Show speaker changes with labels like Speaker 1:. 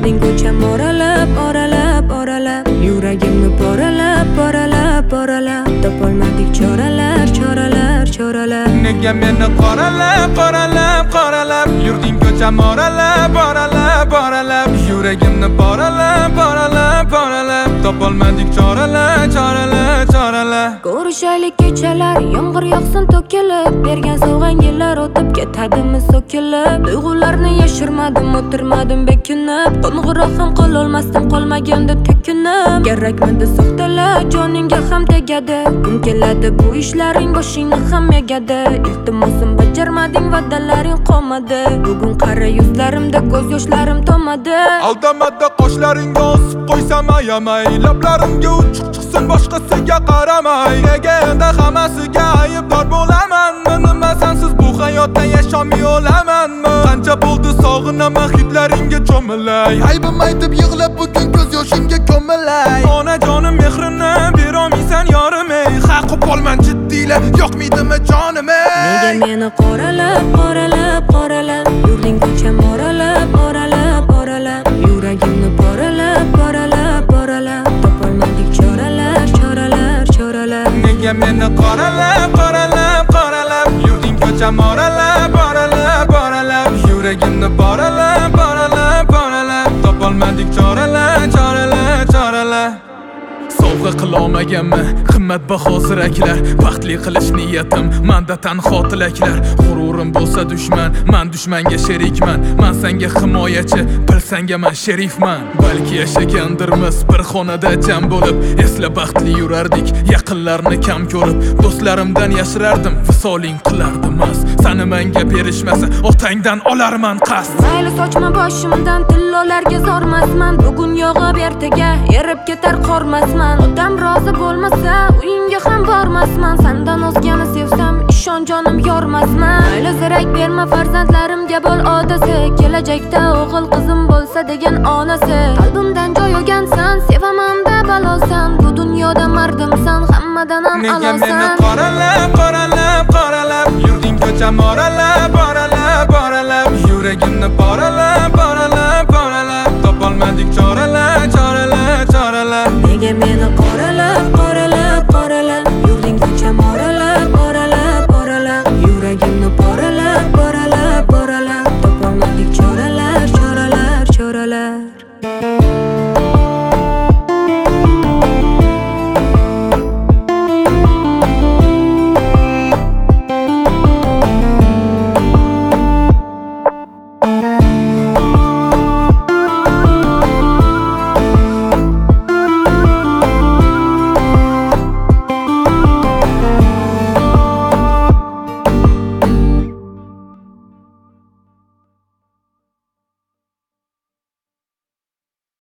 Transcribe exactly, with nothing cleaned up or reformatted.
Speaker 1: Yurding ko'cham oralab, oralab, oralab Yuragimni poralab, poralab, poralab Topolmadik choralar, choralar, choralar
Speaker 2: Nega meni qoralab, qoralab, qoralab Yurding ko'cham oralab, oralab, oralab Yuragimni poralab, poralab, poralab Topolmadik choralar, choralar, choralar
Speaker 1: Ko'rishaylik kechalar, yomg'ir yog'sin to'kilib Bergan sovg'ang yillar o'tib ketadimi so'kilib Tuyg'ularni yashirmadim, o'tirmadim bekinib Qo'ng'iroq ham qilolmasdim, qolmaganda tekinib Kerakmidi soxtalar, joningga ham tegadi Kun keladi bu ishlaring boshingni ham yegadi Iltimosim bajarmading, va'dalaring qolmadi Bugun qara yuzlarimda ko'z yoshlarim tomadi
Speaker 2: Aldamada qoshlaringga osib qo'ysam ayamay Lablarimga uchuq chiqsin boshqasiga qaramay Nega endi hammasiga aybdor bo'lamanmi Nima sensiz bu hayotda yashamay o'lamanmi Qancha bo'ldi sog'inaman hidlaringga cho'milay Aybim aytib yig'lab bugun ko'z yoshimga ko'milay Onajonim mehrini berolmaysan yorim ey Haq qopolman jiddiylar yoqmaydimi jonim ey
Speaker 1: Nega meni qoralab, qoralab, qoralab Yurding ko'cham oralab, oralab, oralab Yuragimni poralab, poralab, poralab Topolmadik choralar, choralar, choralar
Speaker 2: Nega meni qoralab, qoralab, qoralab Yurding ko'cham oralab, oralab, oralab Yuragimni poralab, poralab, poralab Topolmadik choralar, choralar, choralar Sovg'a qilolmaganmi qimmatbaho ziraklar Baxtli qilish niyatim manda tanho tilaklar G'ururim bo'lsa dushman, man dushmanga sherikman Man senga himoyachi, bil senga man sherifman Balki yashagandirmiz bir xonada jam bo'lib Esla baxtli yurardik, yaqinlarni kam ko'rib Do'stlarimdan yashirardim, visoling qilardi mas Sani menga berishmasa, otangdan olarman qasd
Speaker 1: Mayli sochma boshimdan, tillolarga zormasman Bugun yog'ib ertaga, erib ketar qormasman Odam rozi bo'lmasa, uyingga ham bormasman Sandan o'zgani sevsam, ishon jonim yormasman Mayli zirak berma farzandlarimga bo'l odasi Kelajakda o'g'il qizim bo'lsa degan onasi Qalbimdan joy olgansan, sevaman-da balosan Bu dunyoda mardimsan, hammadan ham a'losan
Speaker 2: Nega meni qoralab, qoralab, qoralab Yurding ko'cham oralab, oralab, oralab Yuragimni poralab, poralab, poralab Topolmadik choralar, choralar, choralar
Speaker 1: Nega meni qoralab, qoralab, qoralab Yurding ko'cham oralab, oralab, oralab Yuragimni poralab, poralab, poralab Topolmadik choralar, choralar, choralar